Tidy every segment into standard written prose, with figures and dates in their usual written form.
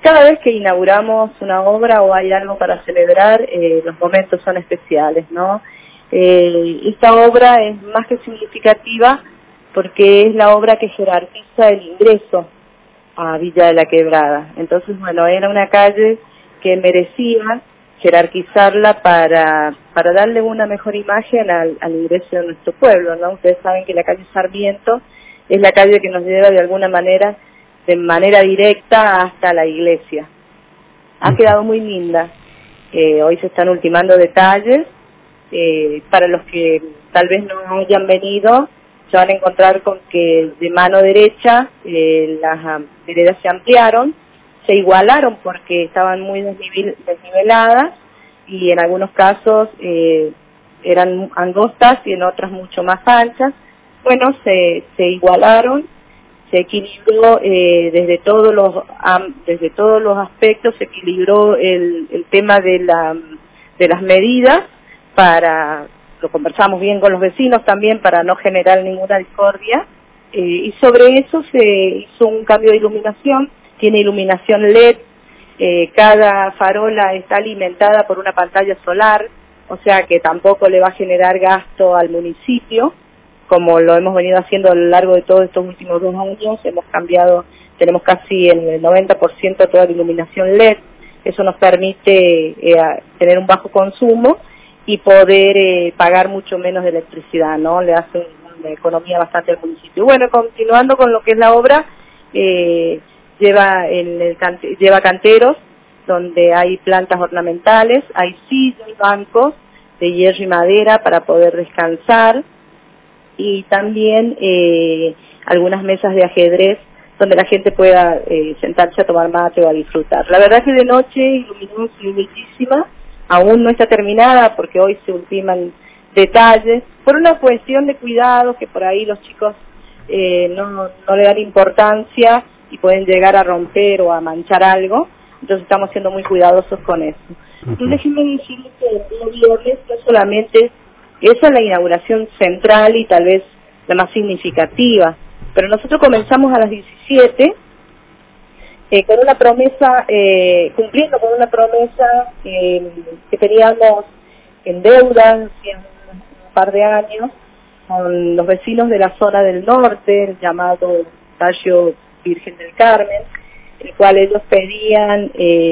cada vez que inauguramos una obra o hay algo para celebrar, los momentos son especiales, ¿no? Esta obra es más que significativa porque es la obra que jerarquiza el ingreso a Villa de la Quebrada. Entonces, bueno, era una calle que merecía jerarquizarla para darle una mejor imagen al ingreso de nuestro pueblo, ¿no? Ustedes saben que la calle Sarmiento es la calle que nos lleva de alguna manera, de manera directa hasta la iglesia. Ha quedado muy linda. Hoy se están ultimando detalles. Para los que tal vez no hayan venido, se van a encontrar con que de mano derecha las veredas se ampliaron, se igualaron porque estaban muy desniveladas y en algunos casos eran angostas y en otras mucho más anchas. Bueno, se igualaron, se equilibró desde todos los aspectos, se equilibró el tema de las medidas. Lo conversamos bien con los vecinos también para no generar ninguna discordia, y sobre eso se hizo un cambio de iluminación. Tiene iluminación LED, cada farola está alimentada por una pantalla solar, o sea que tampoco le va a generar gasto al municipio, como lo hemos venido haciendo a lo largo de todos estos últimos 2 años. Tenemos casi en el 90% toda la iluminación LED, eso nos permite tener un bajo consumo y poder pagar mucho menos de electricidad, ¿no? Le hace una economía bastante al municipio. Bueno, continuando con lo que es la obra, lleva canteros, donde hay plantas ornamentales, hay sillas y bancos de hierro y madera para poder descansar, y también algunas mesas de ajedrez donde la gente pueda sentarse a tomar mate o a disfrutar. La verdad que de noche iluminó bellísima. Aún no está terminada porque hoy se ultiman detalles, por una cuestión de cuidado que por ahí los chicos no le dan importancia y pueden llegar a romper o a manchar algo, entonces estamos siendo muy cuidadosos con eso. Entonces déjenme decirles que el día viernes no solamente esa es la inauguración central y tal vez la más significativa, pero nosotros comenzamos a las 17 con una promesa, cumpliendo con una promesa que teníamos en deuda hace un par de años con los vecinos de la zona del norte, el llamado Tallo Virgen del Carmen, el cual ellos pedían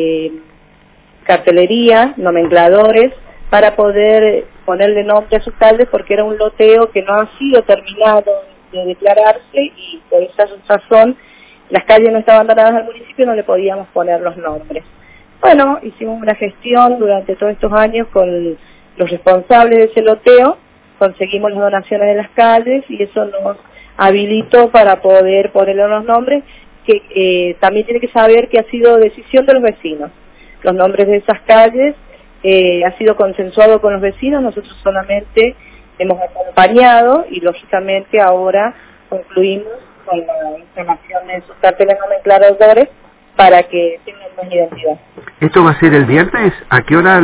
cartelería, nomencladores, para poder ponerle nombre a sus calles, porque era un loteo que no ha sido terminado de declararse y por esa razón las calles no estaban donadas al municipio, no le podíamos poner los nombres. Bueno, hicimos una gestión durante todos estos años con los responsables de ese loteo, conseguimos las donaciones de las calles y eso nos habilitó para poder ponerle los nombres, que también tiene que saber que ha sido decisión de los vecinos. Los nombres de esas calles ha sido consensuado con los vecinos, nosotros solamente hemos acompañado y lógicamente ahora concluimos con la instalación de sus carteles nomencladores para que tengan más identidad. ¿Esto va a ser el viernes? ¿A qué hora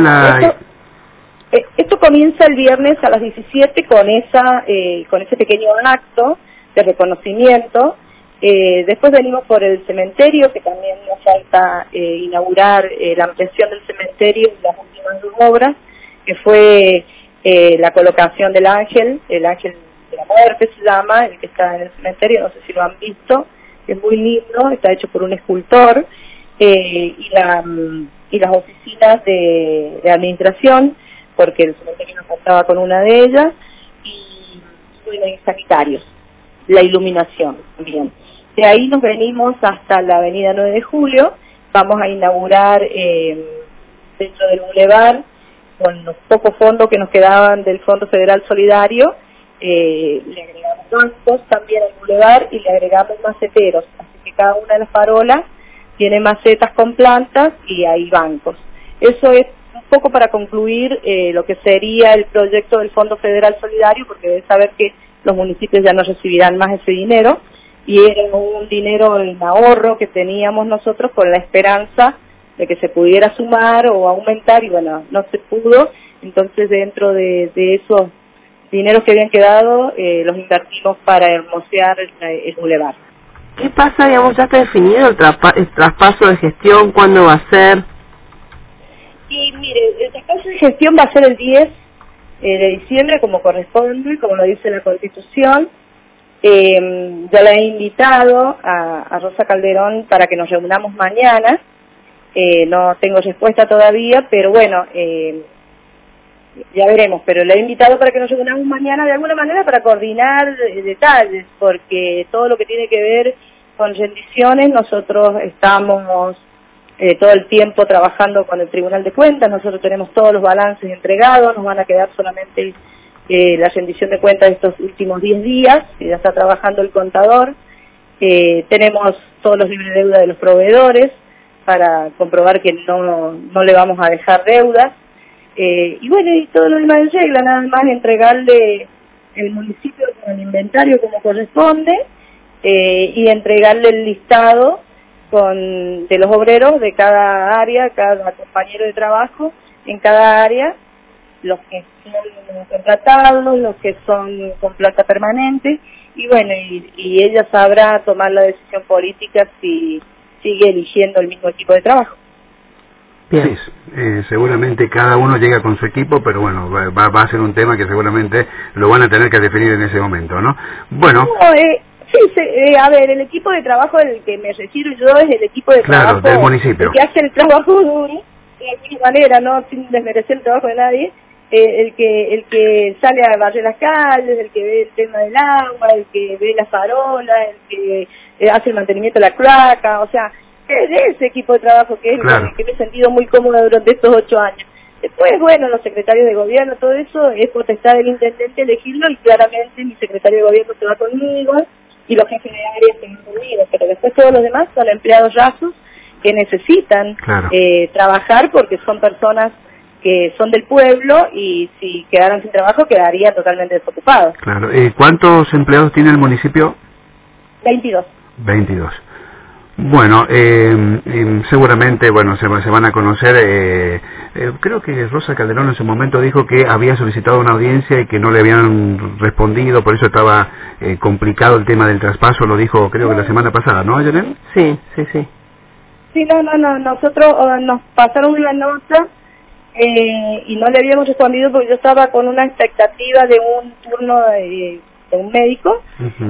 Esto comienza el viernes a las 17 con ese pequeño acto de reconocimiento. Después venimos por el cementerio, que también nos falta inaugurar la ampliación del cementerio y las últimas 2 obras, que fue la colocación del ángel, el ángel de la muerte se llama, el que está en el cementerio, no sé si lo han visto, es muy lindo, está hecho por un escultor, y las oficinas de administración, porque el cementerio nos contaba con una de ellas, y bueno, y sanitarios, la iluminación también. De ahí nos venimos hasta la avenida 9 de Julio, vamos a inaugurar dentro del bulevar, con los pocos fondos que nos quedaban del Fondo Federal Solidario, le agregamos bancos también al bulevar y le agregamos maceteros, así que cada una de las farolas tiene macetas con plantas y hay bancos. Eso es un poco para concluir lo que sería el proyecto del Fondo Federal Solidario, porque deben saber que los municipios ya no recibirán más ese dinero, y era un dinero en ahorro que teníamos nosotros con la esperanza de que se pudiera sumar o aumentar, y bueno, no se pudo. Entonces dentro de esos dineros que habían quedado, los invertimos para hermosear el bulevar. ¿Qué pasa, digamos, ya está definido el traspaso de gestión? ¿Cuándo va a ser? Y mire, el traspaso de gestión va a ser el 10 de diciembre, como corresponde, como lo dice la Constitución. Yo la he invitado a Rosa Calderón para que nos reunamos mañana. No tengo respuesta todavía, pero bueno, ya veremos. Pero la he invitado para que nos reunamos mañana de alguna manera para coordinar detalles, porque todo lo que tiene que ver con rendiciones, nosotros estamos todo el tiempo trabajando con el Tribunal de Cuentas. Nosotros tenemos todos los balances entregados, nos van a quedar solamente la rendición de cuentas de estos últimos 10 días, que ya está trabajando el contador. Tenemos todos los libres de deuda de los proveedores para comprobar que no le vamos a dejar deudas. Y bueno, y todo lo demás en regla, nada más entregarle el municipio con el inventario como corresponde, y entregarle el listado de los obreros de cada área, cada compañero de trabajo en cada área, los que son contratados, los que son con plata permanente, y bueno, y ella sabrá tomar la decisión política si sigue eligiendo el mismo equipo de trabajo. Sí, seguramente cada uno llega con su equipo, pero bueno, va a ser un tema que seguramente lo van a tener que definir en ese momento, ¿no? Bueno. A ver, el equipo de trabajo del que me refiero yo es el equipo de trabajo del municipio, el que hace el trabajo duro, de alguna manera, no sin desmerecer el trabajo de nadie, el que sale a barrer las calles, el que ve el tema del agua, el que ve las farolas, el que hace el mantenimiento de la cloaca, o sea, es de ese equipo de trabajo que es el que me he sentido muy cómoda durante estos 8 años. Después, bueno, los secretarios de gobierno, todo eso es potestad del intendente elegirlo, y claramente mi secretario de gobierno se va conmigo y los jefes de área se van conmigo, pero después todos los demás son empleados rasos que necesitan trabajar, porque son personas que son del pueblo, y si quedaran sin trabajo quedarían totalmente desocupados. Claro. ¿Cuántos empleados tiene el municipio? 22. 22. Bueno, seguramente, bueno, se van a conocer. Creo que Rosa Calderón en su momento dijo que había solicitado una audiencia y que no le habían respondido, por eso estaba complicado el tema del traspaso. Lo dijo, creo que la semana pasada, ¿no, Yanel? Sí. Sí, no, nosotros nos pasaron una nota y no le habíamos respondido porque yo estaba con una expectativa de un turno de un médico,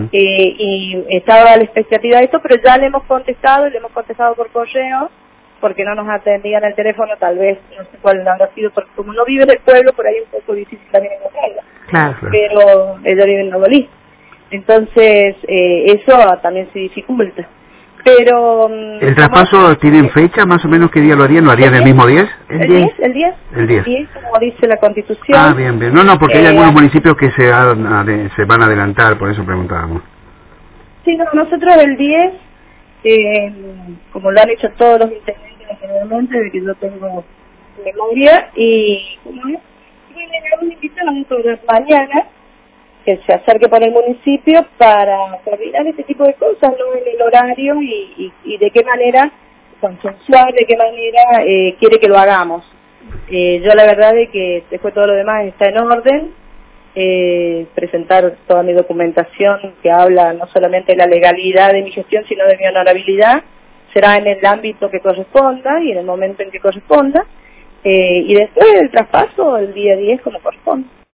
y estaba a la expectativa de esto, pero ya le hemos contestado por correo, porque no nos atendían el teléfono, tal vez, no sé cuál habrá sido, porque como no vive en el pueblo, por ahí es un poco difícil también encontrarla. Claro. Pero ella vive en Novolí. Entonces, eso también se dificulta. Pero ¿el traspaso tienen fecha? ¿Más o menos qué día lo harían? ¿Lo harían el mismo 10? El 10, como dice la Constitución. Ah, bien. No, porque hay algunos municipios que se van a adelantar, por eso preguntábamos. Sí, no, nosotros el 10, como lo han hecho todos los intendentes generalmente, de que yo tengo memoria, y bueno, le vamos a invitar a mañana que se acerque por el municipio para coordinar este tipo de cosas, ¿no? En el horario y de qué manera consensuar, de qué manera quiere que lo hagamos. Yo la verdad es que después todo lo demás está en orden, presentar toda mi documentación que habla no solamente de la legalidad de mi gestión, sino de mi honorabilidad, será en el ámbito que corresponda y en el momento en que corresponda, y después del traspaso el día 10 como corresponde.